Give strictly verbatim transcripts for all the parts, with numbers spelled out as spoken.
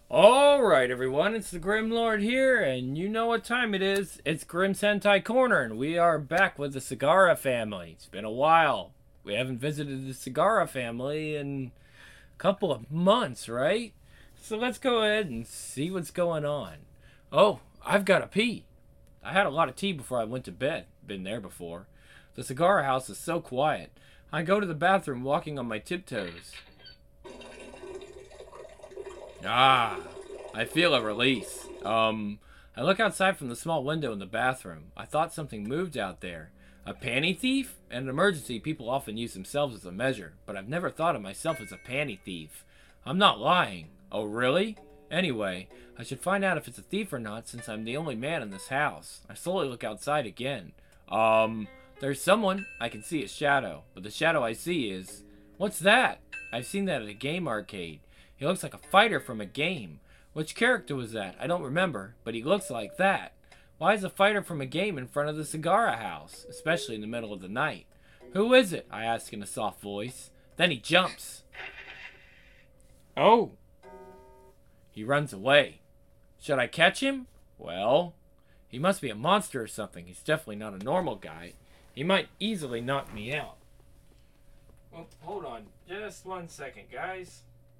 Alright, everyone, it's the Grim Lord here, and you know what time it is. It's Grim Sentai Corner, and we are back with the Sagara family. It's been a while. We haven't visited the Sagara family in a couple of months, right? So let's go ahead and see what's going on. Oh, I've got to pee. I had a lot of tea before I went to bed. Been there before. The Sagara house is so quiet. I go to the bathroom walking on my tiptoes. Ah, I feel a release. Um, I look outside from the small window in the bathroom. I thought something moved out there. A panty thief? In an emergency, people often use themselves as a measure, but I've never thought of myself as a panty thief. I'm not lying. Oh, really? Anyway, I should find out if it's a thief or not since I'm the only man in this house. I slowly look outside again. Um, there's someone. I can see a shadow, but the shadow I see is... What's that? I've seen that at a game arcade. He looks like a fighter from a game. Which character was that? I don't remember, but he looks like that. Why is a fighter from a game in front of the Sagara house, especially in the middle of the night? Who is it? I ask in a soft voice. Then he jumps. Oh. He runs away. Should I catch him? Well, he must be a monster or something. He's definitely not a normal guy. He might easily knock me out. Oh, hold on just one second, guys.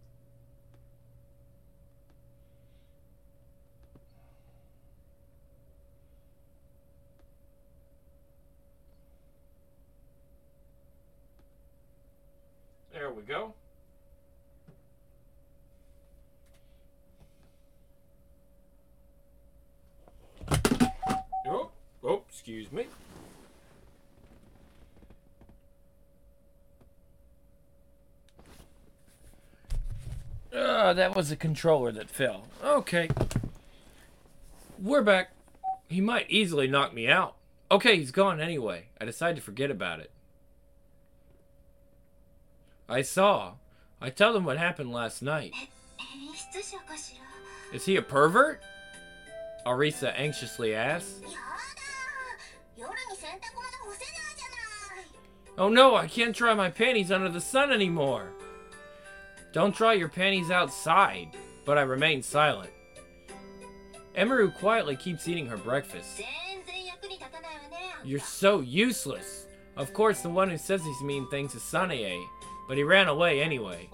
There we go. Oh, oh, excuse me. Uh, that was the controller that fell. Okay. We're back. He might easily knock me out. Okay, he's gone anyway. I decide to forget about it. I saw. I tell them what happened last night. Is he a pervert? Arisa anxiously asks. Oh no, I can't dry my panties under the sun anymore. Don't dry your panties outside. But I remain silent. Emeru quietly keeps eating her breakfast. You're so useless. Of course, the one who says these mean things is Sanae, but he ran away anyway.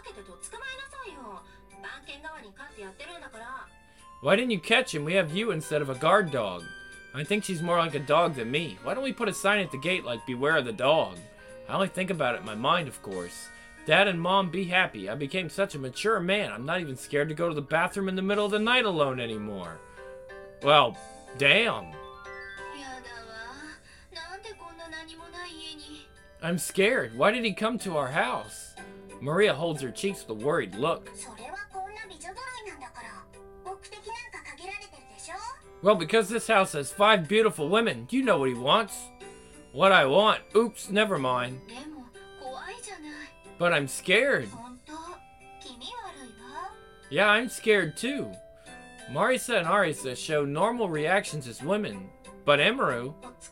Why didn't you catch him? We have you instead of a guard dog. I think she's more like a dog than me. Why don't we put a sign at the gate like beware of the dog? I only think about it in my mind, of course. Dad and Mom, be happy. I became such a mature man. I'm not even scared to go to the bathroom in the middle of the night alone anymore. Well, damn. I'm scared. Why did he come to our house? Maria holds her cheeks with a worried look. Well, because this house has five beautiful women, you know what he wants. What I want? Oops, never mind. But I'm scared. Yeah, I'm scared too. Marisa and Arisa show normal reactions as women, but Emeru...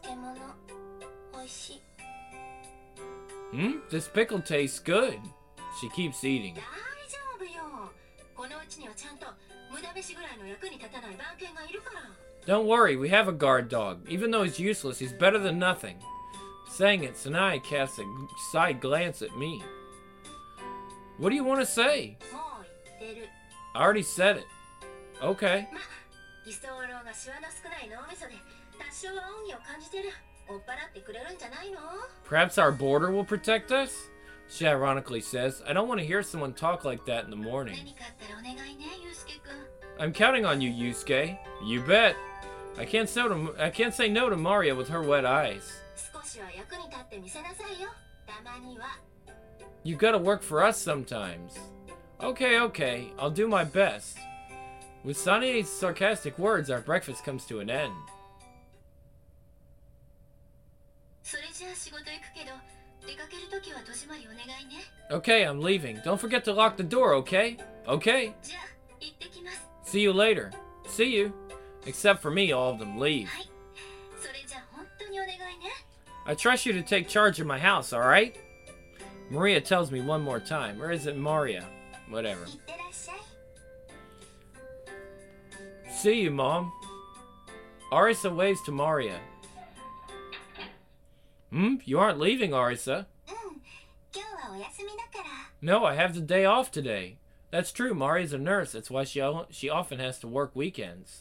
Hmm? This pickle tastes good. She keeps eating. Don't worry, we have a guard dog. Even though he's useless, he's better than nothing. Saying it, Sanae casts a side glance at me. What do you want to say? I already said it. Okay. Perhaps our border will protect us? She ironically says, I don't want to hear someone talk like that in the morning. I'm counting on you, Yusuke. You bet. I can't, so to, I can't say no to Maria with her wet eyes. You gotta work for us sometimes. Okay, okay, I'll do my best. With Sanae's sarcastic words, our breakfast comes to an end. Okay, I'm leaving. Don't forget to lock the door, okay? Okay. See you later. See you. Except for me, all of them leave. I trust you to take charge of my house, alright? Maria tells me one more time. Or is it Maria? Whatever. see you, Mom. Arisa waves to Maria. Hmm? You aren't leaving, Arisa. No, I have the day off today. That's true, Maria's a nurse. That's why she, she often has to work weekends.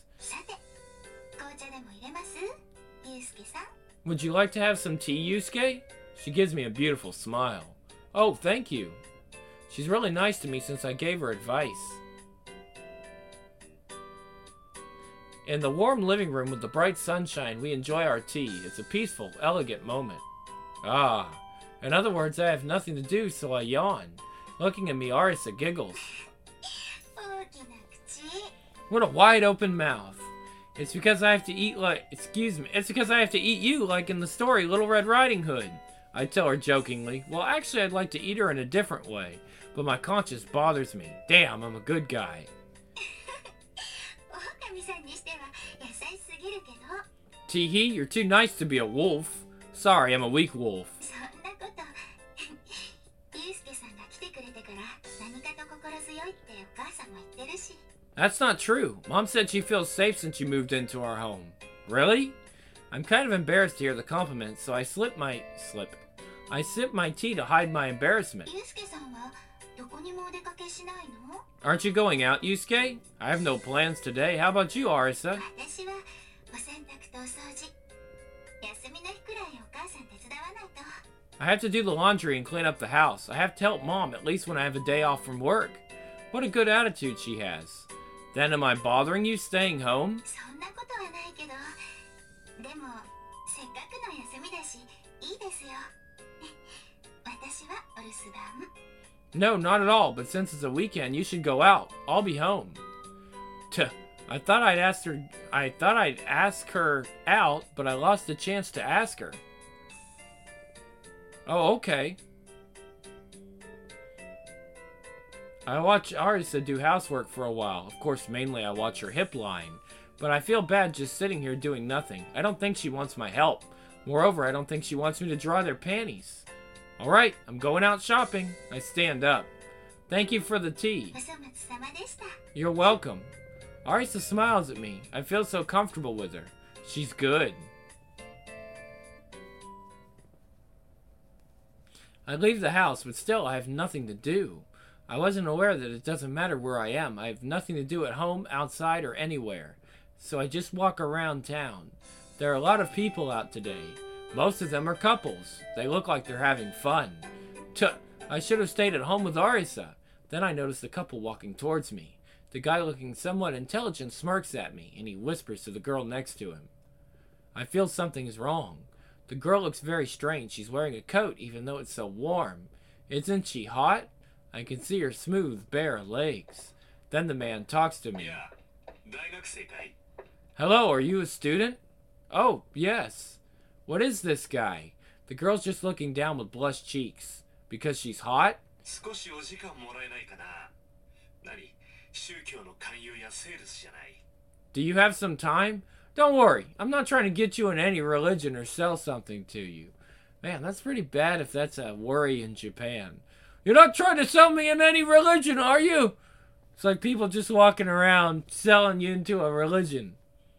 Would you like to have some tea, Yusuke? She gives me a beautiful smile. Oh, thank you. She's really nice to me since I gave her advice. In the warm living room with the bright sunshine, we enjoy our tea. It's a peaceful, elegant moment. Ah, in other words, I have nothing to do, so I yawn. Looking at me, Arisa giggles. What a wide open mouth. It's because I have to eat like, excuse me, it's because I have to eat you like in the story Little Red Riding Hood. I tell her jokingly. Well, actually, I'd like to eat her in a different way, but my conscience bothers me. Damn, I'm a good guy. Teehee, you're too nice to be a wolf. Sorry, I'm a weak wolf. That's not true. Mom said she feels safe since you moved into our home. Really? I'm kind of embarrassed to hear the compliment, so I slip my... slip. I sip my tea to hide my embarrassment. Aren't you going out, Yusuke? I have no plans today. How about you, Arisa? I have to do the laundry and clean up the house. I have to help Mom, at least when I have a day off from work. What a good attitude she has. Then am I bothering you staying home? No, not at all, but since it's a weekend, you should go out. I'll be home. Tuh, I thought I'd ask her I thought I'd ask her out, but I lost the chance to ask her. Oh, okay. I watch Arisa do housework for a while. Of course, mainly I watch her hip line. But I feel bad just sitting here doing nothing. I don't think she wants my help. Moreover, I don't think she wants me to dry their panties. Alright, I'm going out shopping. I stand up. Thank you for the tea. You're welcome. Arisa smiles at me. I feel so comfortable with her. She's good. I leave the house, but still I have nothing to do. I wasn't aware that it doesn't matter where I am. I have nothing to do at home, outside, or anywhere. So I just walk around town. There are a lot of people out today. Most of them are couples. They look like they're having fun. Tuh, I should have stayed at home with Arisa. Then I notice the couple walking towards me. The guy looking somewhat intelligent smirks at me, and he whispers to the girl next to him. I feel something is wrong. The girl looks very strange. She's wearing a coat even though it's so warm. Isn't she hot? I can see her smooth, bare legs. Then the man talks to me. Hello, are you a student? Oh, yes. What is this guy? The girl's just looking down with blushed cheeks. Because she's hot? Do you have some time? Don't worry, I'm not trying to get you in any religion or sell something to you. Man, that's pretty bad if that's a worry in Japan. You're not trying to sell me in any religion, are you? It's like people just walking around selling you into a religion.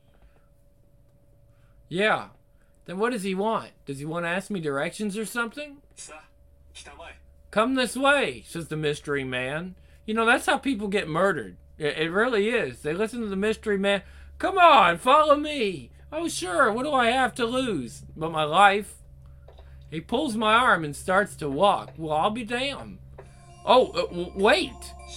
Yeah. Then what does he want? Does he want to ask me directions or something? Come this way, says the mystery man. You know, that's how people get murdered. It, it really is. They listen to the mystery man. Come on, follow me. Oh, sure, what do I have to lose? But my life. He pulls my arm and starts to walk. Well, I'll be damned. Oh, uh, w wait.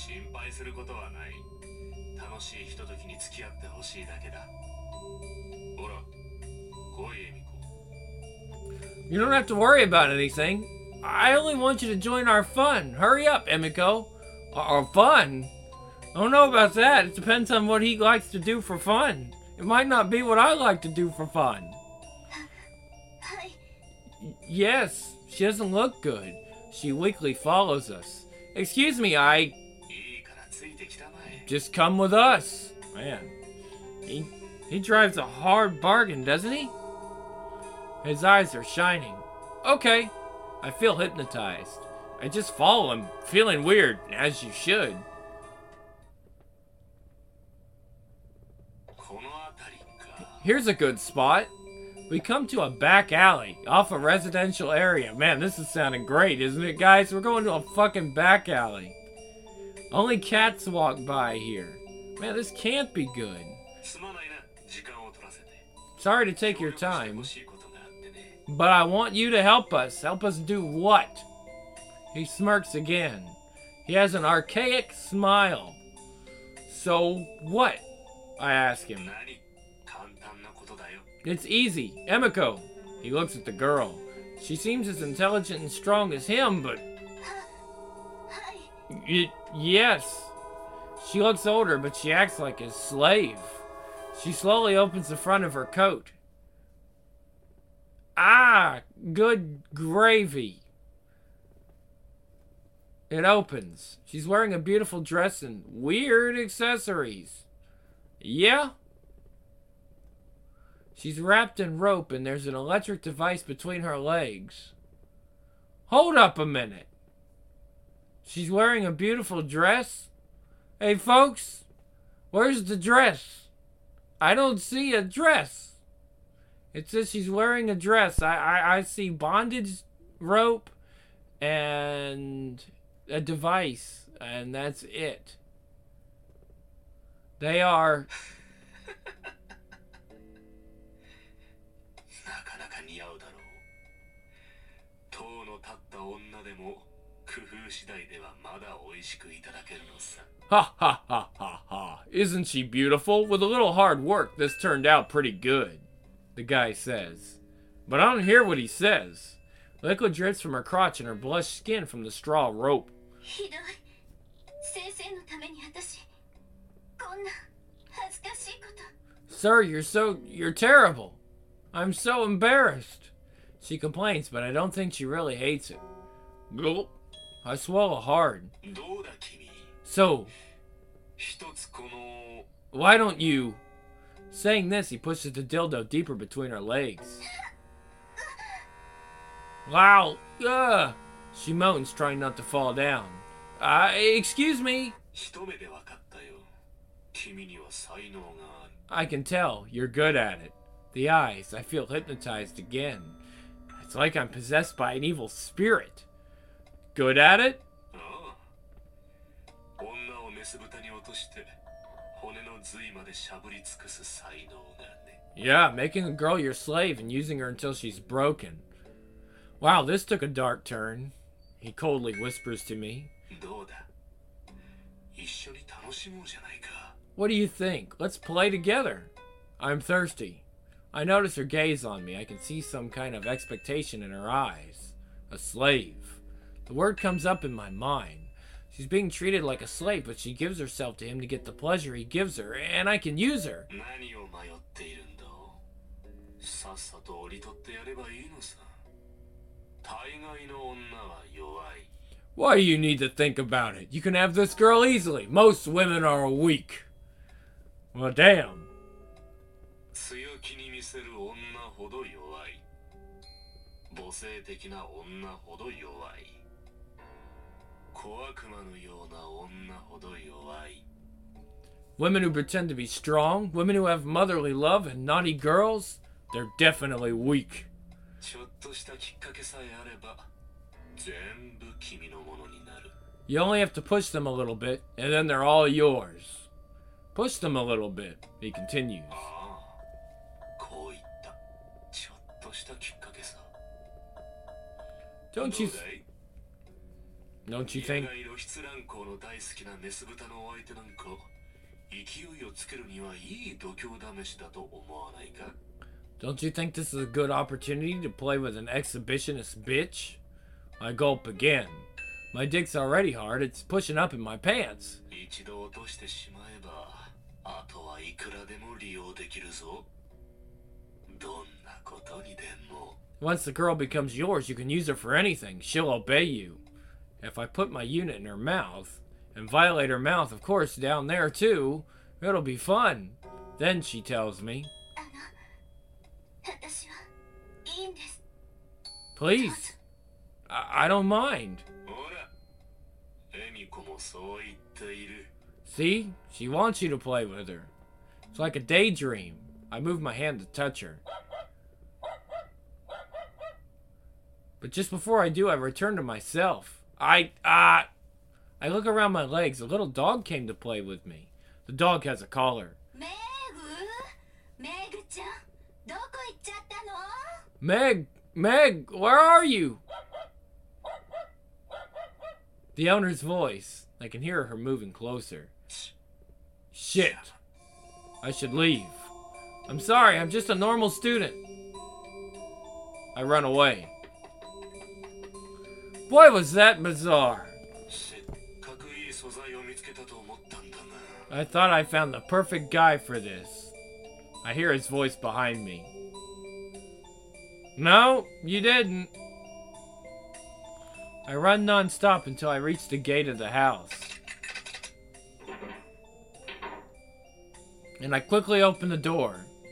You don't have to worry about anything. I only want you to join our fun. Hurry up, Emiko. Our fun? I don't know about that. It depends on what he likes to do for fun. It might not be what I like to do for fun. Yes, she doesn't look good. She weakly follows us. Excuse me, I... Just come with us. Man, he, he drives a hard bargain, doesn't he? His eyes are shining. Okay. I feel hypnotized. I just follow him, feeling weird, as you should. Here's a good spot. We come to a back alley off a residential area. Man, this is sounding great, isn't it, guys? We're going to a fucking back alley. Only cats walk by here. Man, this can't be good. Sorry to take your time, but I want you to help us. Help us do what? He smirks again. He has an archaic smile. So what? I ask him. It's easy. Emiko. He looks at the girl. She seems as intelligent and strong as him, but... Y yes. She looks older, but she acts like a slave. She slowly opens the front of her coat. Ah, good gravy. It opens. She's wearing a beautiful dress and weird accessories. Yeah? She's wrapped in rope and there's an electric device between her legs. Hold up a minute. She's wearing a beautiful dress? Hey folks, where's the dress? I don't see a dress. It says she's wearing a dress. I, I, I see bondage rope and a device, and that's it. They are... Ha ha ha ha ha. Isn't she beautiful? With a little hard work, this turned out pretty good, the guy says. But I don't hear what he says. Liquid drips from her crotch and her blushed skin from the straw rope. Sir, you're so... you're terrible. I'm so embarrassed. She complains, but I don't think she really hates it. Gulp. I swallow hard. So, why don't you... Saying this, he pushes the dildo deeper between her legs. Wow. Ugh. She moans, trying not to fall down. Uh, excuse me. I can tell. You're good at it. The eyes. I feel hypnotized again. It's like I'm possessed by an evil spirit. Good at it? Yeah, making a girl your slave and using her until she's broken. Wow, this took a dark turn. He coldly whispers to me. What do you think? Let's play together. I'm thirsty. I notice her gaze on me. I can see some kind of expectation in her eyes. A slave. The word comes up in my mind. She's being treated like a slave, but she gives herself to him to get the pleasure he gives her, and I can use her. Why do you need to think about it? You can have this girl easily. Most women are weak. Well, damn. Women who pretend to be strong, women who have motherly love, and naughty girls, they're definitely weak. You only have to push them a little bit, and then they're all yours. Push them a little bit, he continues. Don't you... Don't you think... Don't you think this is a good opportunity to play with an exhibitionist bitch? I gulp again. My dick's already hard, it's pushing up in my pants. Once the girl becomes yours, you can use her for anything. She'll obey you. If I put my unit in her mouth, and violate her mouth, of course, down there too, it'll be fun. Then she tells me, please, I, I don't mind. See? She wants you to play with her. It's like a daydream. I move my hand to touch her. But just before I do, I return to myself. I, ah... Uh, I look around my legs. A little dog came to play with me. The dog has a collar. Meg! Meg! Where are you? The owner's voice. I can hear her moving closer. Shit. I should leave. I'm sorry, I'm just a normal student. I run away. Boy, was that bizarre. I thought I found the perfect guy for this. I hear his voice behind me. No, you didn't. I run non-stop until I reach the gate of the house. And I quickly open the door.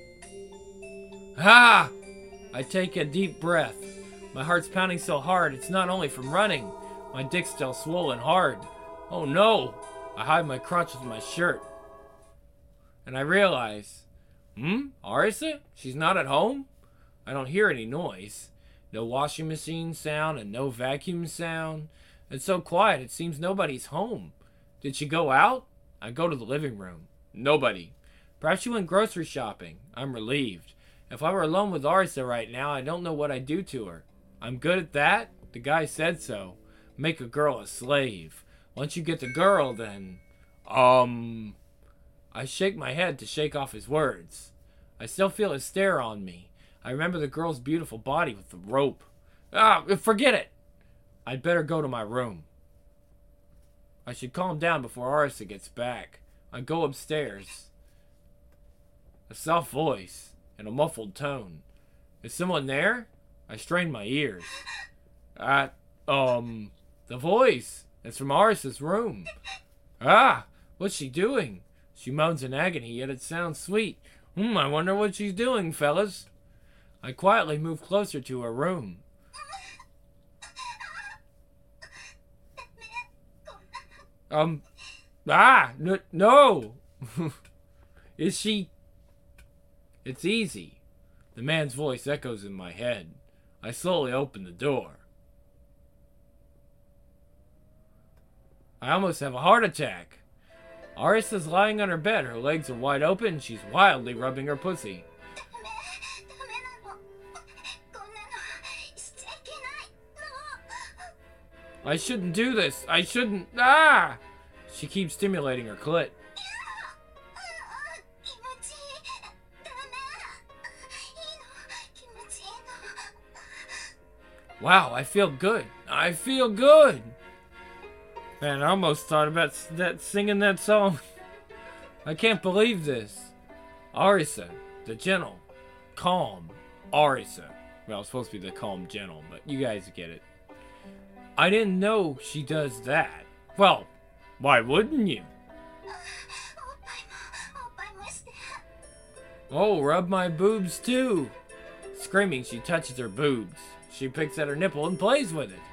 Ah! I take a deep breath. My heart's pounding so hard, it's not only from running. My dick's still swollen hard. Oh no! I hide my crotch with my shirt. And I realize, hmm? Arisa? She's not at home? I don't hear any noise. No washing machine sound and no vacuum sound. It's so quiet, it seems nobody's home. Did she go out? I go to the living room. Nobody. Perhaps she went grocery shopping. I'm relieved. If I were alone with Arisa right now, I don't know what I'd do to her. I'm good at that. The guy said so. Make a girl a slave. Once you get the girl, then... Um... I shake my head to shake off his words. I still feel his stare on me. I remember the girl's beautiful body with the rope. Ah, forget it! I'd better go to my room. I should calm down before Arisa gets back. I go upstairs. A soft voice and a muffled tone. Is someone there? I strain my ears. Ah, um, the voice. It's from Arisa's room. Ah, what's she doing? She moans in agony, yet it sounds sweet. Hmm, I wonder what she's doing, fellas. I quietly move closer to her room. Um, ah, no, no. Is she... It's easy. The man's voice echoes in my head. I slowly open the door. I almost have a heart attack. Arisa's lying on her bed. Her legs are wide open and she's wildly rubbing her pussy. I shouldn't do this. I shouldn't. Ah! She keeps stimulating her clit. Wow, I feel good. I feel good. Man, I almost thought about that singing that song. I can't believe this. Arisa, the gentle, calm Arisa. Well, it's supposed to be the calm gentle, but you guys get it. I didn't know she does that. Well, why wouldn't you? Oh, rub my boobs too. Screaming, she touches her boobs. She picks at her nipple and plays with it.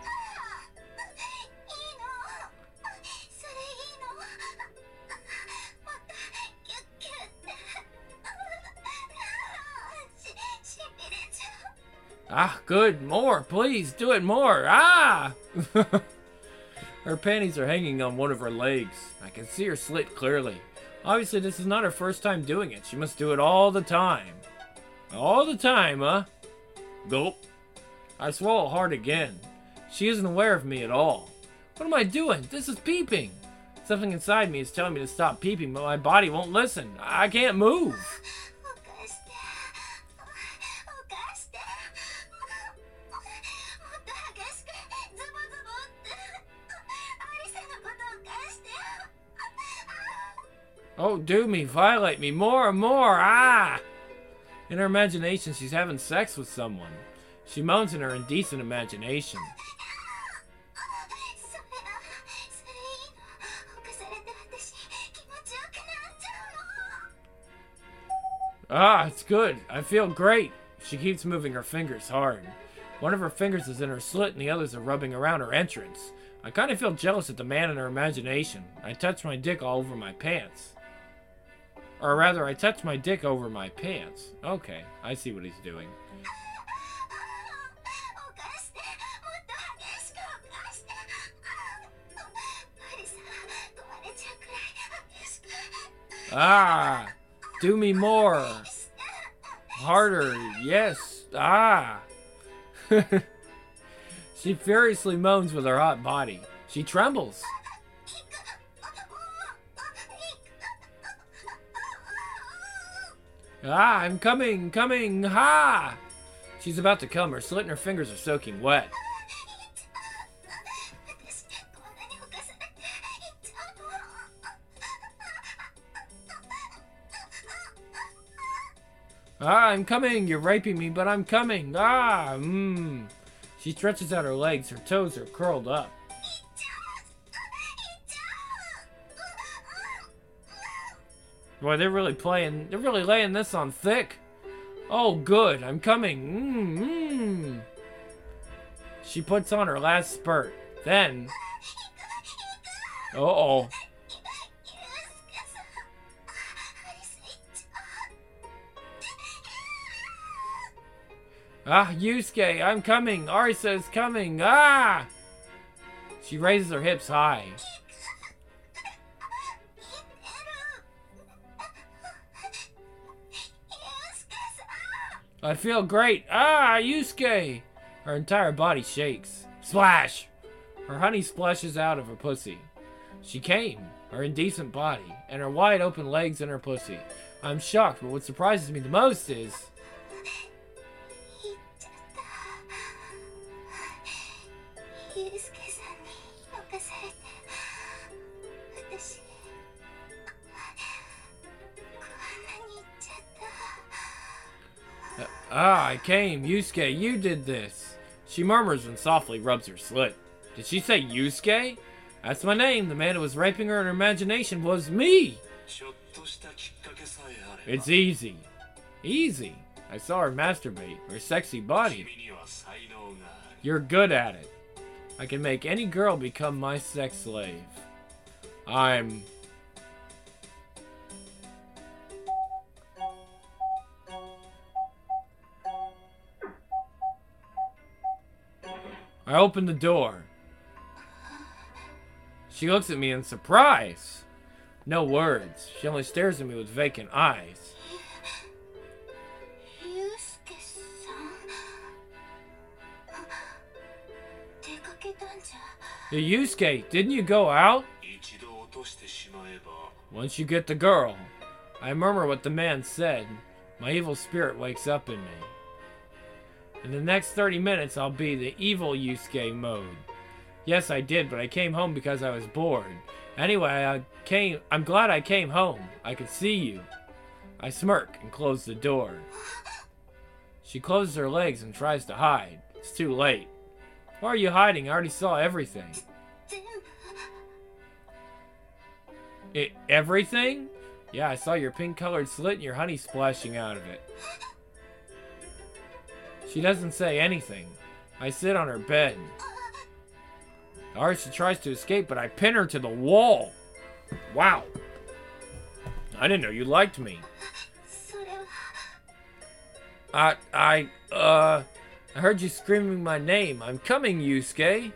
Ah, good. More. Please, do it more. Ah! Her panties are hanging on one of her legs. I can see her slit clearly. Obviously, this is not her first time doing it. She must do it all the time. All the time, huh? Gulp. I swallow hard again. She isn't aware of me at all. What am I doing? This is peeping. Something inside me is telling me to stop peeping, but my body won't listen. I can't move. Oh, do me, violate me, more and more, ah! In her imagination, she's having sex with someone. She moans in her indecent imagination. Ah, it's good. I feel great. She keeps moving her fingers hard. One of her fingers is in her slit and the others are rubbing around her entrance. I kind of feel jealous at the man in her imagination. I touch my dick all over my pants. Or rather, I touched my dick over my pants. Okay, I see what he's doing. Ah! Do me more! Harder, yes! Ah! She furiously moans with her hot body. She trembles. Ah, I'm coming, coming, ha! She's about to come. Her slit and her fingers are soaking wet. Ah, I'm coming. You're raping me, but I'm coming. Ah, mmm. She stretches out her legs. Her toes are curled up. Boy, they're really playing. They're really laying this on thick. Oh, good. I'm coming. Mmm, mmm. She puts on her last spurt. Then. Uh-oh. Ah, Yusuke, I'm coming. Arisa's coming. Ah! She raises her hips high. I feel great. Ah, Yusuke! Her entire body shakes. Splash! Her honey splashes out of her pussy. She came. Her indecent body. And her wide open legs and her pussy. I'm shocked, but what surprises me the most is... Ah, I came. Yusuke, you did this. She murmurs and softly rubs her slit. Did she say Yusuke? That's my name. The man who was raping her in her imagination was me. It's easy. Easy. I saw her masturbate. Her sexy body. You're good at it. I can make any girl become my sex slave. I'm... I open the door. She looks at me in surprise. No words. She only stares at me with vacant eyes. Yusuke, didn't you go out? Once you get the girl. I murmur what the man said. My evil spirit wakes up in me. In the next thirty minutes, I'll be the evil Yusuke mode. Yes, I did, but I came home because I was bored. Anyway, I came. I'm glad I came home. I could see you. I smirk and close the door. She closes her legs and tries to hide. It's too late. Why are you hiding? I already saw everything. It, everything? Yeah, I saw your pink-colored slit and your honey splashing out of it. She doesn't say anything. I sit on her bed. Arisa tries to escape, but I pin her to the wall. Wow. I didn't know you liked me. I, I, uh, I heard you screaming my name. I'm coming, Yusuke.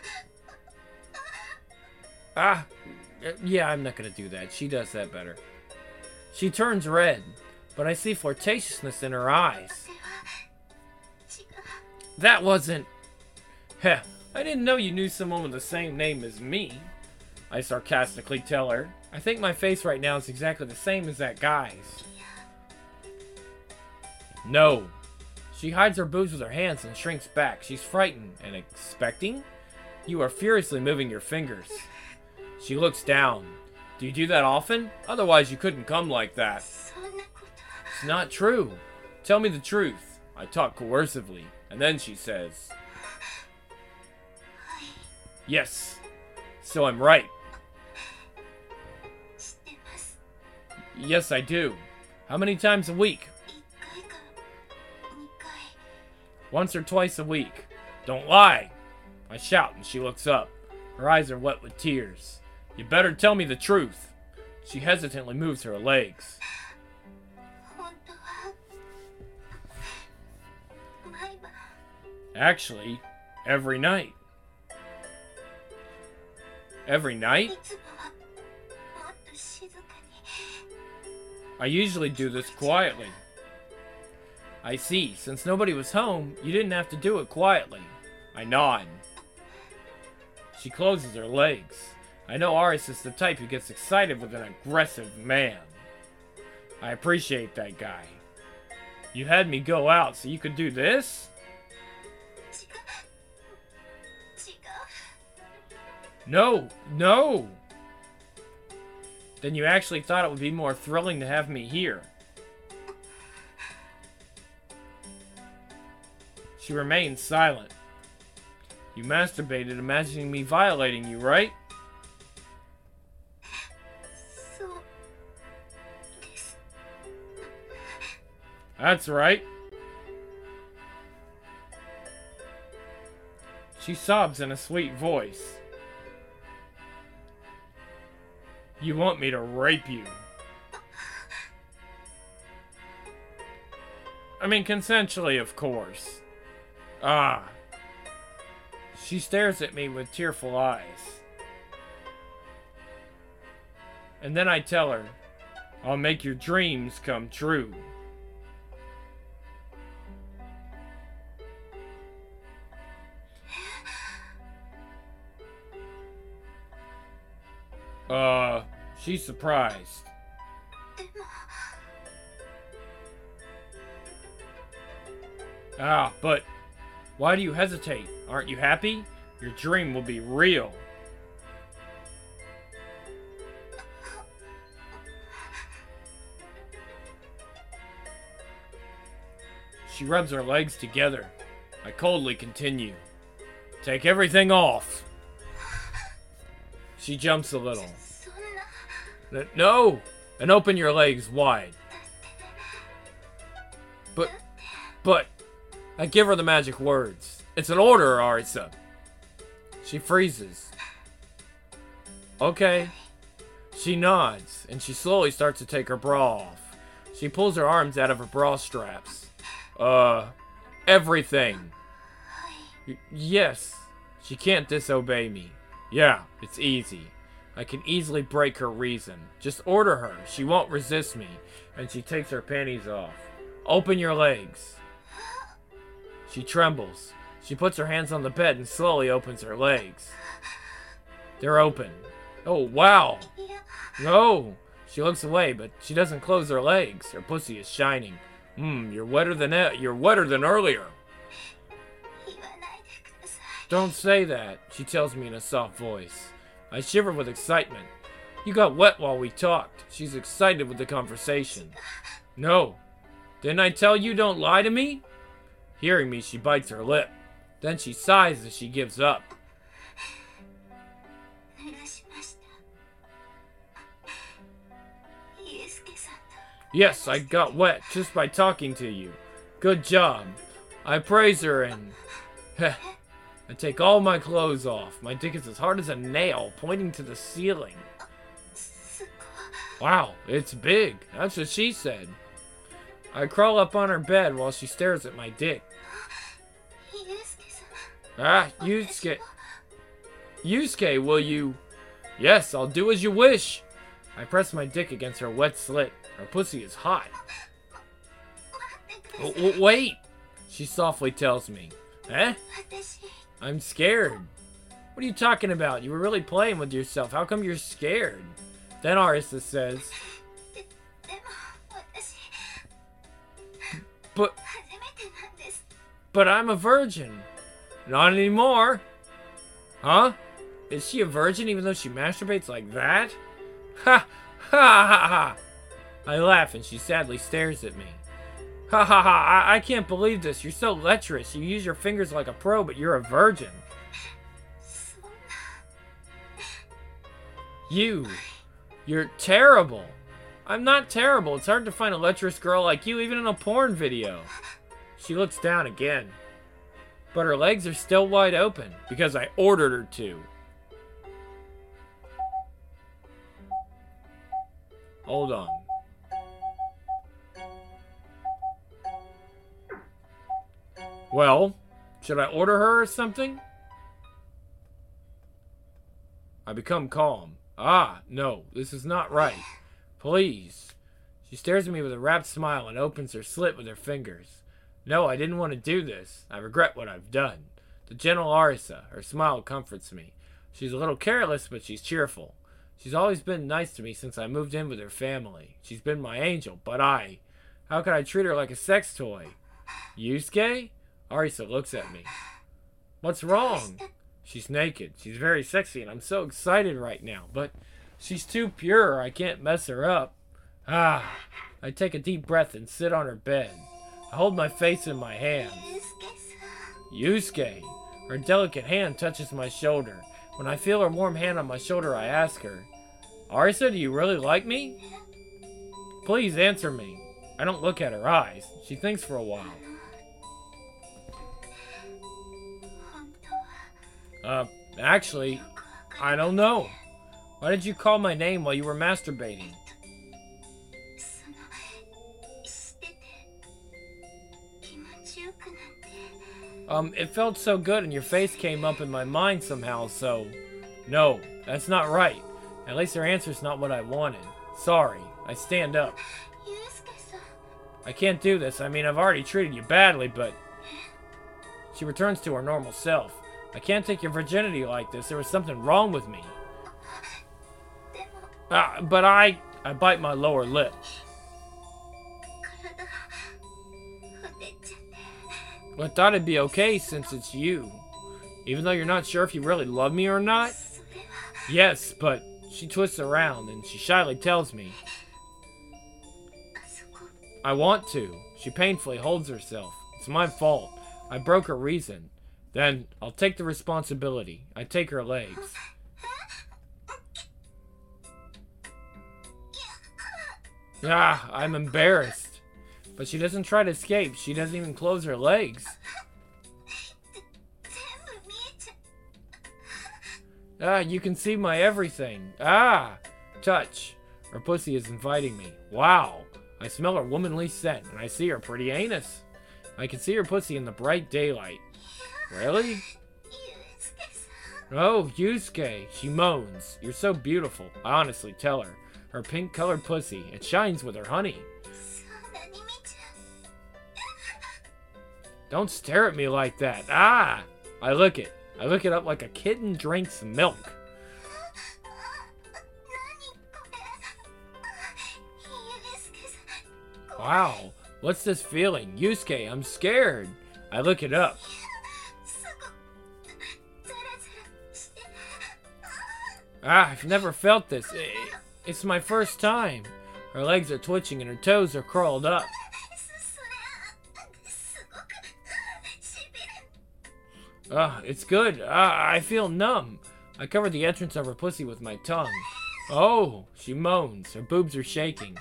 Ah, yeah, I'm not gonna do that. She does that better. She turns red, but I see flirtatiousness in her eyes. That wasn't... Heh, I didn't know you knew someone with the same name as me. I sarcastically tell her. I think my face right now is exactly the same as that guy's. No. She hides her boobs with her hands and shrinks back. She's frightened and expecting. You are furiously moving your fingers. She looks down. Do you do that often? Otherwise you couldn't come like that. It's not true. Tell me the truth. I talk coercively. And then she says, yes, so I'm right. Yes, I do. How many times a week? Once or twice a week. Don't lie. I shout and she looks up. Her eyes are wet with tears. You better tell me the truth. She hesitantly moves her legs. 本当は毎晩 Actually, every night. Every い night? つもはもっと静かに I usually do this quietly. I see. Since nobody was home, you didn't have to do it quietly. I nod. She closes her legs. I know Aris is the type who gets excited with an aggressive man. I appreciate that guy. You had me go out so you could do this? 違う違う No, no! Then you actually thought it would be more thrilling to have me here. She remains silent. You masturbated imagining me violating you, right? そうです That's right. She sobs in a sweet voice. You want me to rape you? I mean, consensually, of course. Ah. She stares at me with tearful eyes. And then I tell her, I'll make your dreams come true. Uh, she's surprised. でも Ah, but why do you hesitate? Aren't you happy? Your dream will be real. She rubs her legs together. I coldly continue. Take everything off. She jumps a little. そんな N- No! And open your legs wide. But, but, I give her the magic words. It's an order, Arisa. She freezes. Okay. She nods, and she slowly starts to take her bra off. She pulls her arms out of her bra straps. Uh, everything. Y- yes. She can't disobey me. Yeah, it's easy. I can easily break her reason. Just order her. She won't resist me. And she takes her panties off. Open your legs. She trembles. She puts her hands on the bed and slowly opens her legs. They're open. Oh, wow. いや No. She looks away, but she doesn't close her legs. Her pussy is shining. Hmm, you're wetter than e- you're wetter than earlier. 言わないでください Don't say that, she tells me in a soft voice. I shiver with excitement. You got wet while we talked. She's excited with the conversation. No. Didn't I tell you don't lie to me? Hearing me, she bites her lip. Then she sighs as she gives up. 濡らしましたイエスケさんと Yes, I got wet just by talking to you. Good job. I praise her and... Heh. I take all my clothes off. My dick is as hard as a nail, pointing to the ceiling. す Wow, it's big. That's what she said. I crawl up on her bed while she stares at my dick. ごいイエスケさん Ah, Yusuke. Yusuke, will you... Yes, I'll do as you wish. I press my dick against her wet slit. Her pussy is hot. 待ってください W- w- wait, she softly tells me. Eh? 私 I'm scared. What are you talking about? You were really playing with yourself. How come you're scared? Then Arisa says, ででも私 But, 初めてなんです but I'm a virgin. Not anymore. Huh? Is she a virgin even though she masturbates like that? Ha! Ha ha ha! I laugh and she sadly stares at me. Ha ha ha! I, I can't believe this. You're so lecherous. You use your fingers like a pro, but you're a virgin. そんな You. You're terrible. I'm not terrible. It's hard to find a lecherous girl like you even in a porn video. She looks down again. But her legs are still wide open because I ordered her to. Hold on. Well, should I order her or something? I become calm. Ah, no, this is not right. Please. She stares at me with a rapt smile and opens her slit with her fingers. No, I didn't want to do this. I regret what I've done. The gentle Arisa, her smile comforts me. She's a little careless, but she's cheerful. She's always been nice to me since I moved in with her family. She's been my angel, but I... How could I treat her like a sex toy? Yusuke? Arisa looks at me. What's wrong? She's naked. She's very sexy, and I'm so excited right now, but she's too pure. I can't mess her up. Ah, I take a deep breath and sit on her bed. I hold my face in my hands. Yusuke. Her delicate hand touches my shoulder. When I feel her warm hand on my shoulder, I ask her, Arisa, do you really like me? Please answer me. I don't look at her eyes. She thinks for a while. Uh, actually, I don't know. Why did you call my name while you were masturbating? Um, it felt so good and your face came up in my mind somehow, so... No, that's not right. At least her answer's not what I wanted. Sorry. I stand up. I can't do this. I mean, I've already treated you badly, but... She returns to her normal self. I can't take your virginity like this. There was something wrong with me. Uh, but I... I bite my lower lip. I thought it'd be okay since it's you. Even though you're not sure if you really love me or not? Yes, but she twists around and she shyly tells me. I want to. She painfully holds herself. It's my fault. I broke her reason. Then I'll take the responsibility. I take her legs. Ah, I'm embarrassed. But she doesn't try to escape. She doesn't even close her legs. Ah, you can see my everything. Ah! Touch. Her pussy is inviting me. Wow. I smell her womanly scent, and I see her pretty anus. I can see her pussy in the bright daylight. Really? Oh, Yusuke. She moans. You're so beautiful. I honestly tell her. Her pink-colored pussy. It shines with her honey. Don't stare at me like that. Ah! I lick it. I lick it up like a kitten drinks milk. Wow. What's this feeling? Yusuke, I'm scared. I lick it up. Ah, I've never felt this. It's my first time. Her legs are twitching and her toes are curled up. Ah, it's good. Ah, I feel numb. I cover the entrance of her pussy with my tongue. Oh, she moans. Her boobs are shaking.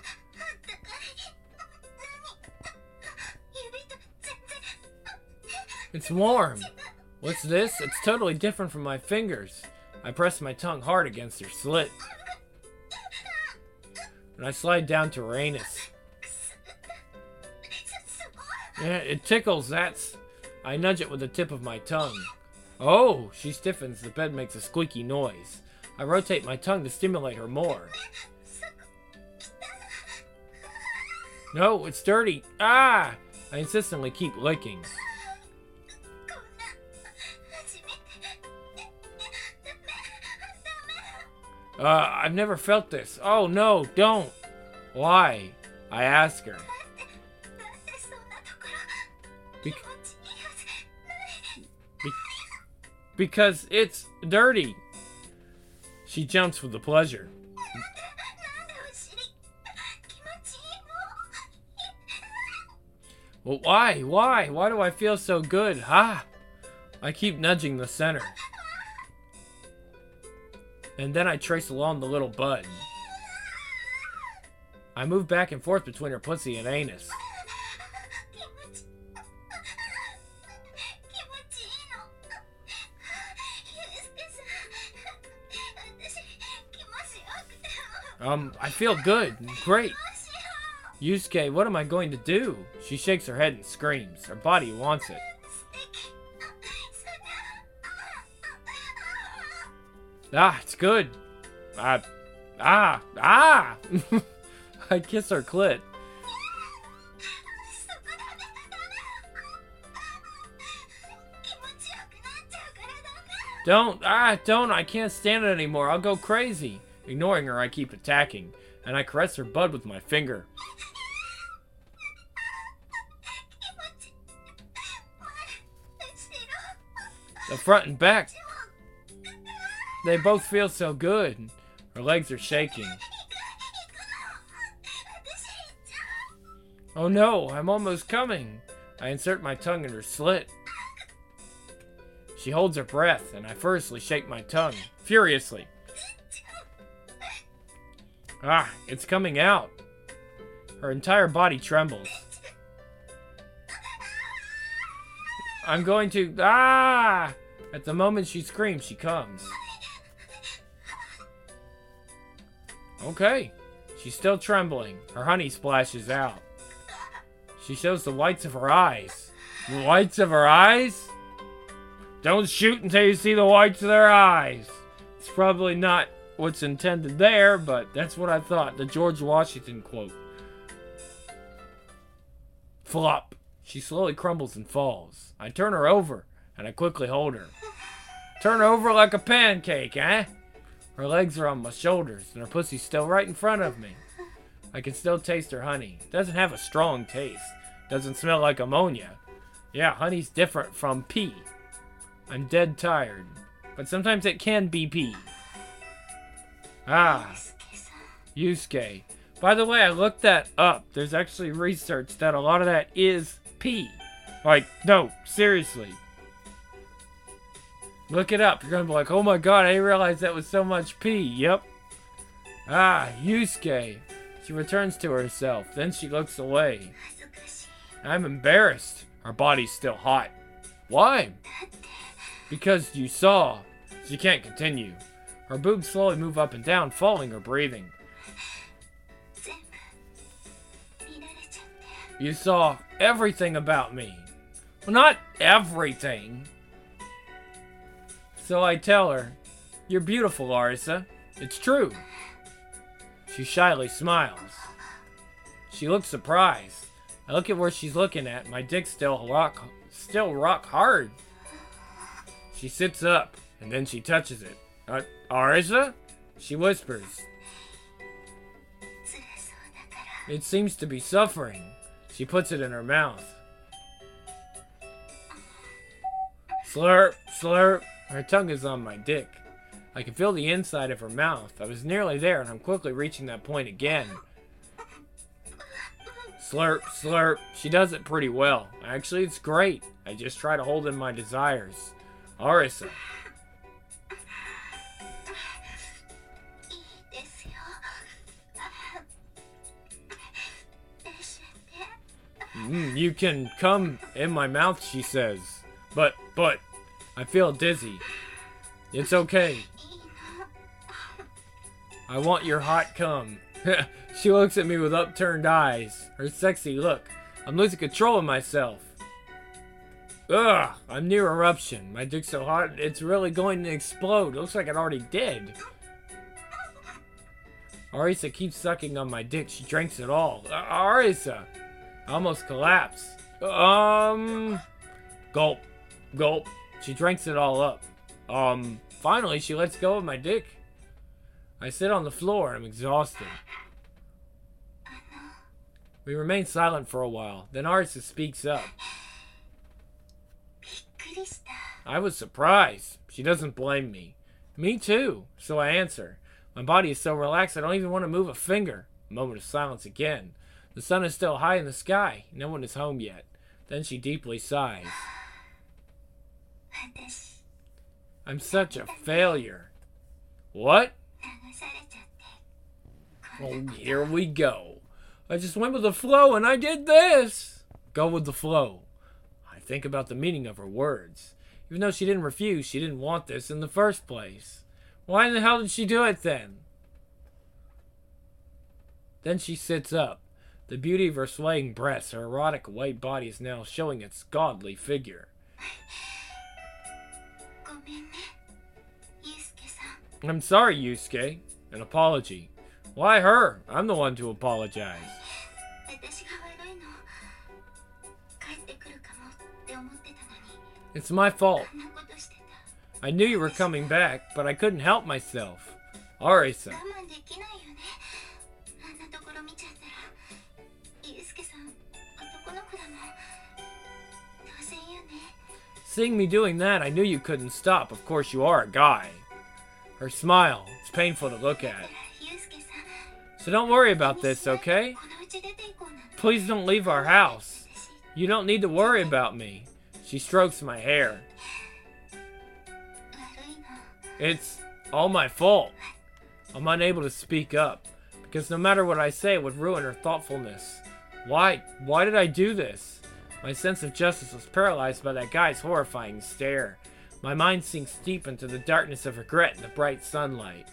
It's warm. What's this? It's totally different from my fingers. I press my tongue hard against her slit. And I slide down to her anus. Yeah, it tickles. That's... I nudge it with the tip of my tongue. Oh, she stiffens. The bed makes a squeaky noise. I rotate my tongue to stimulate her more. No, it's dirty. Ah! I insistently keep licking. Uh, I've never felt this. Oh, no, don't. Why? I ask her. Be Be because it's dirty. She jumps with the pleasure. Well, why? Why? Why do I feel so good? Ha! I keep nudging the center. And then I trace along the little bud. I move back and forth between her pussy and anus. Um, I feel good. Great. Yusuke, what am I going to do? She shakes her head and screams. Her body wants it. Ah, it's good. Ah, ah, ah! I kiss her clit. Don't, ah, don't, I can't stand it anymore. I'll go crazy. Ignoring her, I keep attacking, and I caress her butt with my finger. The front and back, they both feel so good. Her legs are shaking. Oh no, I'm almost coming. I insert my tongue in her slit. She holds her breath, and I furiously shake my tongue, furiously. Ah, it's coming out. Her entire body trembles. I'm going to... Ah! At the moment she screams, she comes. Okay. She's still trembling. Her honey splashes out. She shows the whites of her eyes. The whites of her eyes? Don't shoot until you see the whites of their eyes. It's probably not what's intended there, but that's what I thought. The George Washington quote. Flop. She slowly crumbles and falls. I turn her over, and I quickly hold her. Turn her over like a pancake, eh? Her legs are on my shoulders, and her pussy's still right in front of me. I can still taste her honey. It doesn't have a strong taste. Doesn't smell like ammonia. Yeah, honey's different from pee. I'm dead tired, but sometimes it can be pee. Ah, Yusuke. By the way, I looked that up. There's actually research that a lot of that is pee. Like, no, seriously. Look it up. You're gonna be like, oh my god, I didn't realize that was so much pee. Yep. Ah, Yusuke. She returns to herself. Then she looks away. I'm embarrassed. Her body's still hot. Why? Because you saw. She can't continue. Her boobs slowly move up and down, following her breathing. You saw everything about me. Well, not everything. So I tell her, you're beautiful, Arisa. It's true. She shyly smiles. She looks surprised. I look at where she's looking at. My dick's still rock, still rock hard. She sits up, and then she touches it. Uh, Arisa? She whispers. It seems to be suffering. She puts it in her mouth. Slurp, slurp. Her tongue is on my dick. I can feel the inside of her mouth. I was nearly there, and I'm quickly reaching that point again. Slurp, slurp. She does it pretty well. Actually, it's great. I just try to hold in my desires. Arisa. Mm, you can come in my mouth, she says. But, but, I feel dizzy. It's okay. I want your hot cum. She looks at me with upturned eyes. Her sexy look. I'm losing control of myself. Ugh, I'm near eruption. My dick's so hot, it's really going to explode. Looks like it already did. Arisa keeps sucking on my dick. She drinks it all. Uh, Arisa! I almost collapse. Um... Gulp. Gulp. She drinks it all up. Um, finally, she lets go of my dick. I sit on the floor. I'm exhausted. We remain silent for a while. Then Arisa speaks up. I was surprised. She doesn't blame me. Me too. So I answer. My body is so relaxed I don't even want to move a finger. A moment of silence again. The sun is still high in the sky. No one is home yet. Then she deeply sighs. I'm such a failure. What? Oh, here we go. I just went with the flow and I did this. Go with the flow. I think about the meaning of her words. Even though she didn't refuse, she didn't want this in the first place. Why in the hell did she do it then? Then she sits up. The beauty of her swaying breasts, her erotic white body is now showing its godly figure. ごめんね、ユウスケさん。 I'm sorry, Yusuke. An apology. Why her? I'm the one to apologize. 私が悪いの。帰ってくるかもって思ってたのに。 It's my fault. あんなことしてた。 I knew you were coming back, but I couldn't help myself. Ari-san. 我慢できないよね。あんなところ見ちゃったら。ユウスケさん、男の子だもん。当然よね。 Seeing me doing that, I knew you couldn't stop. Of course, you are a guy. Her smile. It's painful to look だか at. らユウスケさん。 So don't worry about this, okay? このうち出て行こうなんて。 Please don't leave our house. 私 You don't need to worry about me. She strokes my hair. 悪いの。 It's all my fault. I'm unable to speak up, because no matter what I say, it would ruin her thoughtfulness. Why? Why did I do this? My sense of justice was paralyzed by that guy's horrifying stare. My mind sinks deep into the darkness of regret in the bright sunlight.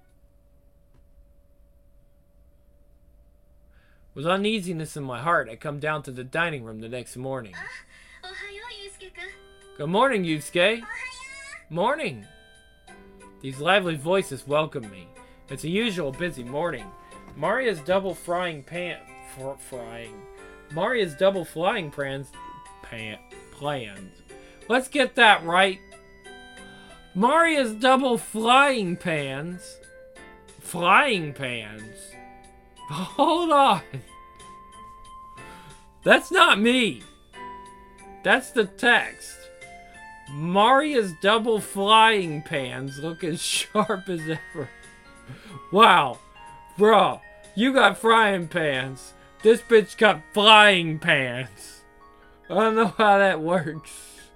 With uneasiness in my heart, I come down to the dining room the next morning. おはよう、ユウスケくん。 Good morning, Yusuke. おはよ Morning. These lively voices welcome me. It's a usual busy morning. Maria's double frying pan fr- frying. Maria's double flying plans pan plans. Let's get that right. Maria's double flying pans. Flying pans. Hold on. That's not me. That's the text. Maria's double flying pans look as sharp as ever. Wow. Bruh, you got frying pans. This bitch got flying pans. I don't know how that works.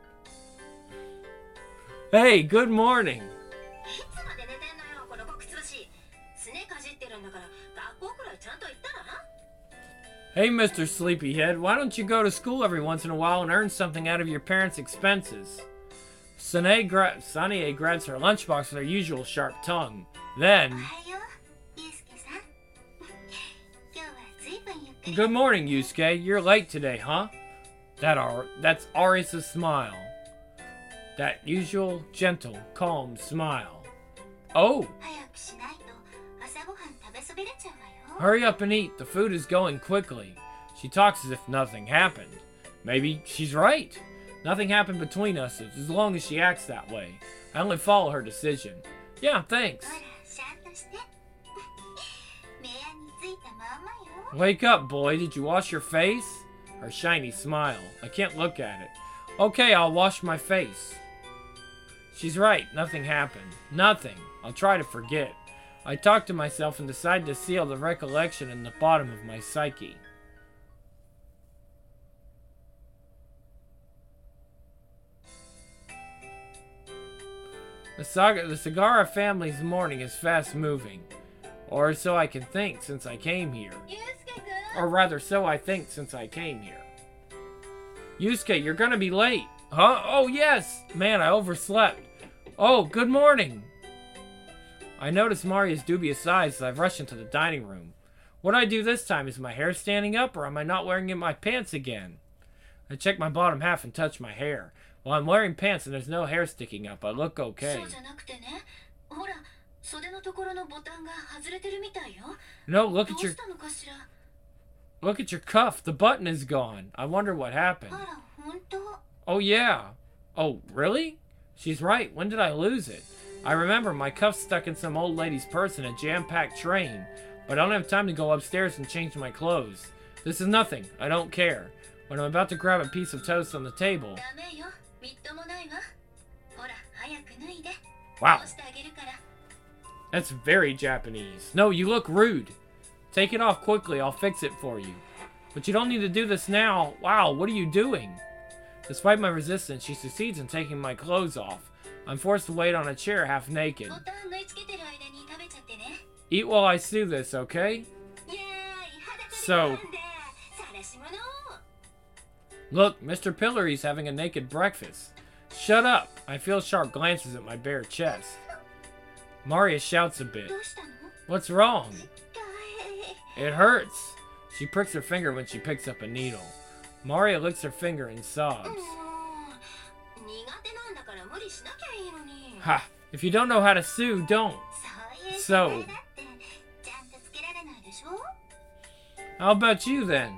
Hey, good morning. いつまで寝てんのよ、この子くつぶし。すねかじってるんだから、学校くらいちゃんと行ったら。 Hey, Mister Sleepyhead, why don't you go to school every once in a while and earn something out of your parents' expenses? Sanae gra- Sanae grabs her lunchbox with her usual sharp tongue. お Then, はよう、ユウスケさん。今日はずいぶんゆっくり。 good morning, Yusuke. You're late today, huh? That Ar- that's Arisa's smile. That usual, gentle, calm smile. Oh, 早くしないと朝ごはん食べそびれちゃうわよ。 hurry up and eat. The food is going quickly. She talks as if nothing happened. Maybe she's right. Nothing happened between us as long as she acts that way. I only follow her decision. Yeah, thanks. ほら、シャンとして。目やについたまんまよ。 Wake up, boy. Did you wash your face? Her shiny smile. I can't look at it. Okay, I'll wash my face. She's right. Nothing happened. Nothing. I'll try to forget. I talk to myself and decide to seal the recollection in the bottom of my psyche. The saga, the Sagara family's morning is fast moving. Or so I can think since I came here. ユウスケくん。 Or rather, so I think since I came here. Yusuke, you're gonna be late. Huh? Oh, yes! Man, I overslept. Oh, good morning! I notice Maria's dubious eyes as I rush into the dining room. What do I do this time? Is my hair standing up, or am I not wearing in my pants again? I check my bottom half and touch my hair. Well, I'm wearing pants and there's no hair sticking up. I look そ okay. うじゃなくてね。ほら、袖のところのボタンが外れてるみたいよ。 No, look ど at う your したのかしら。 look at your cuff. The button is gone. I wonder what happened. あら、本当。 Oh, yeah. Oh, really? She's right. When did I lose it? I remember my cuff's stuck in some old lady's purse in a jam-packed train, but I don't have time to go upstairs and change my clothes. This is nothing. I don't care. When I'm about to grab a piece of toast on the table... ダメよ。みっともないわ。ほら、早く脱いで。 Wow, 干してあげるから。 that's very Japanese. No, you look rude. Take it off quickly. I'll fix it for you. But you don't need to do this now. Wow, what are you doing? Despite my resistance, she succeeds in taking my clothes off. I'm forced to wait on a chair half naked. ボタン縫い付けてる間に食べちゃってね。 Eat while I do this, okay? イエーイ、裸で So- なんで。晒し者。 Look, Mister Pillary's having a naked breakfast. Shut up! I feel sharp glances at my bare chest. Maria shouts a bit. どうしたの？ What's wrong? 痛い。 It hurts. She pricks her finger when she picks up a needle. Maria licks her finger and sobs. Ha! If you don't know how to sew, don't. So, how about you then?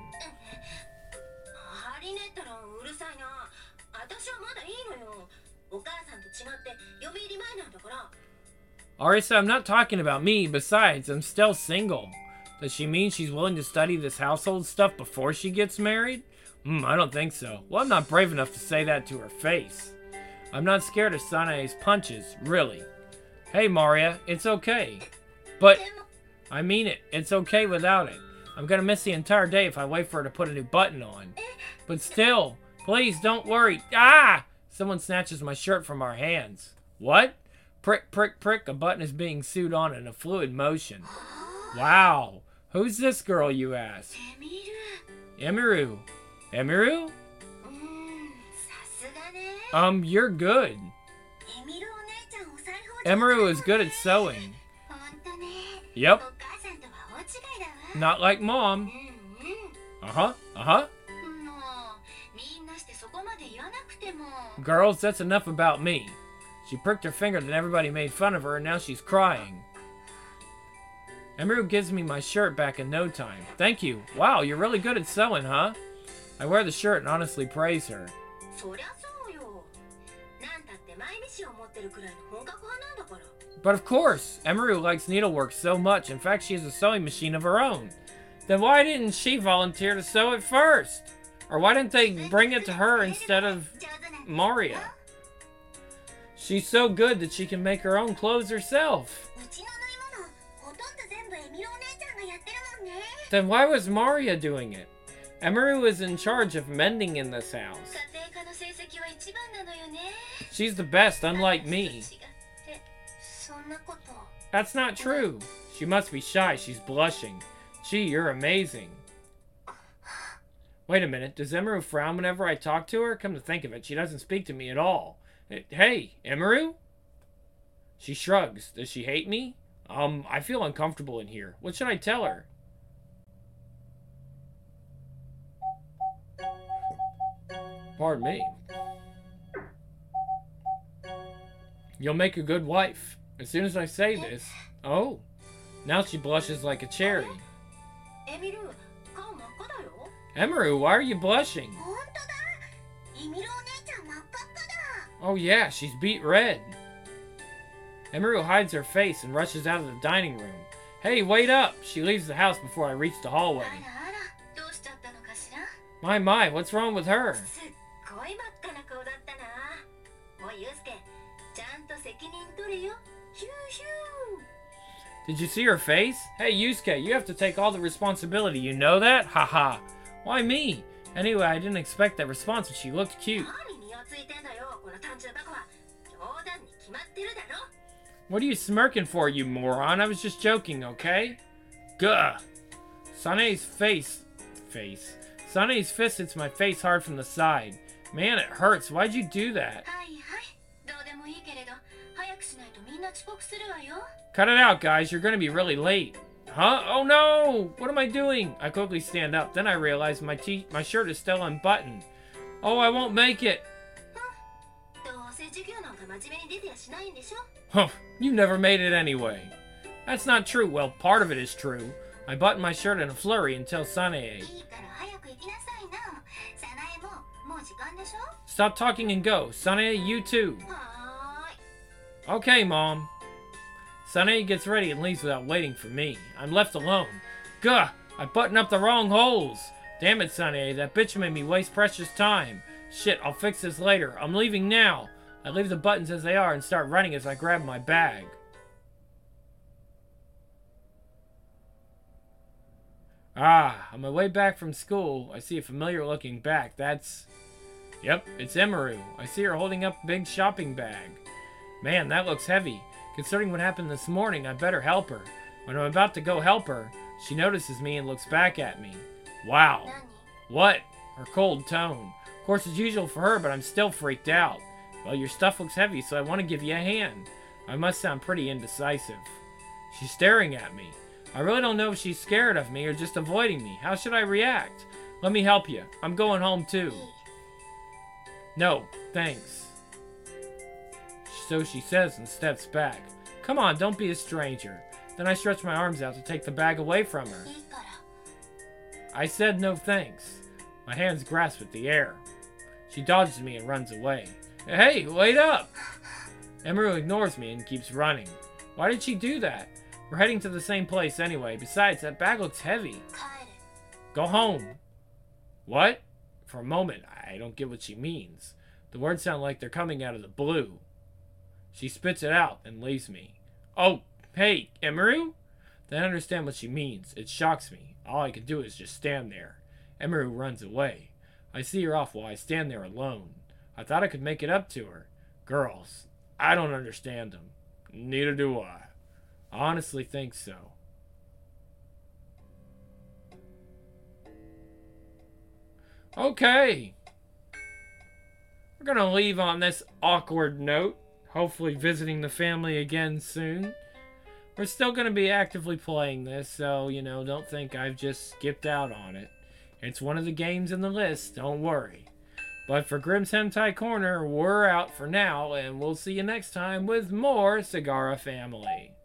Arisa, I'm not talking about me. Besides, I'm still single. Does she mean she's willing to study this household stuff before she gets married? Hmm, I don't think so. Well, I'm not brave enough to say that to her face. I'm not scared of Sanae's punches, really. Hey, Maria, it's okay. But, I mean it. It's okay without it. I'm gonna miss the entire day if I wait for her to put a new button on. But still, please don't worry. Ah! Someone snatches my shirt from our hands. What? Prick, prick, prick. A button is being sewed on in a fluid motion. Wow. Who's this girl, you ask? Emiru. Emiru? Um, you're good. Emiru is good at sewing. Yep. Not like Mom. Uh-huh, uh-huh. Girls, that's enough about me. She pricked her finger, then everybody made fun of her, and now she's crying. Emiru gives me my shirt back in no time. Thank you. Wow, you're really good at sewing, huh? I wear the shirt and honestly praise her. But of course, Emiru likes needlework so much. In fact, she has a sewing machine of her own. Then why didn't she volunteer to sew it first? Or why didn't they bring it to her instead of Maria? She's so good that she can make her own clothes herself. Then why was Maria doing it? Emiru is in charge of mending in this house. She's the best, unlike me. That's not true. She must be shy. She's blushing. Gee, you're amazing. Wait a minute. Does Emiru frown whenever I talk to her? Come to think of it, she doesn't speak to me at all. Hey, Emiru? She shrugs. Does she hate me? Um, I feel uncomfortable in here. What should I tell her? Pardon me. You'll make a good wife. As soon as I say this... Oh, now she blushes like a cherry. Emiru, why are you blushing? Oh yeah, she's beet red. Emiru hides her face and rushes out of the dining room. Hey, wait up! She leaves the house before I reach the hallway. My, my, what's wrong with her? Did you see her face? Hey, Yusuke, you have to take all the responsibility, you know that? Haha. Why me? Anyway, I didn't expect that response, but she looked cute. What are you smirking for, you moron? I was just joking, okay? Gah! Sanae's face... Face... Sanae's fist hits my face hard from the side. Man, it hurts. Why'd you do that? Cut it out, guys. You're gonna be really late. Huh? Oh no! What am I doing? I quickly stand up. Then I realize my t my shirt is still unbuttoned. Oh, I won't make it. Huh. You never made it anyway. That's not true. Well, part of it is true. I buttoned my shirt in a flurry until Sanae. Stop talking and go. Sanae, you too. Okay, Mom. Sanae gets ready and leaves without waiting for me. I'm left alone. Gah! I buttoned up the wrong holes. Damn it, Sanae. That bitch made me waste precious time. Shit, I'll fix this later. I'm leaving now. I leave the buttons as they are and start running as I grab my bag. Ah, on my way back from school, I see a familiar-looking back. That's... Yep, it's Emiru. I see her holding up a big shopping bag. Man, that looks heavy. Considering what happened this morning, I better help her. When I'm about to go help her, she notices me and looks back at me. Wow. What? Her cold tone. Of course, it's usual for her, but I'm still freaked out. Well, your stuff looks heavy, so I want to give you a hand. I must sound pretty indecisive. She's staring at me. I really don't know if she's scared of me or just avoiding me. How should I react? Let me help you. I'm going home too. No, thanks. So she says and steps back. Come on, don't be a stranger. Then I stretch my arms out to take the bag away from her. I said no thanks. My hands grasp at the air. She dodges me and runs away. Hey, wait up! Emeru ignores me and keeps running. Why did she do that? We're heading to the same place anyway. Besides, that bag looks heavy. Go home. What? For a moment, I don't get what she means. The words sound like they're coming out of the blue. She spits it out and leaves me. Oh, hey, Emeru? Then I understand what she means. It shocks me. All I can do is just stand there. Emeru runs away. I see her off while I stand there alone. I thought I could make it up to her. Girls, I don't understand them. Neither do I. I honestly think so. Okay. We're gonna leave on this awkward note. Hopefully visiting the family again soon. We're still gonna be actively playing this, so, you know, don't think I've just skipped out on it. It's one of the games in the list, don't worry. But for Grimm's Hentai Corner, we're out for now, and we'll see you next time with more Sagara Family.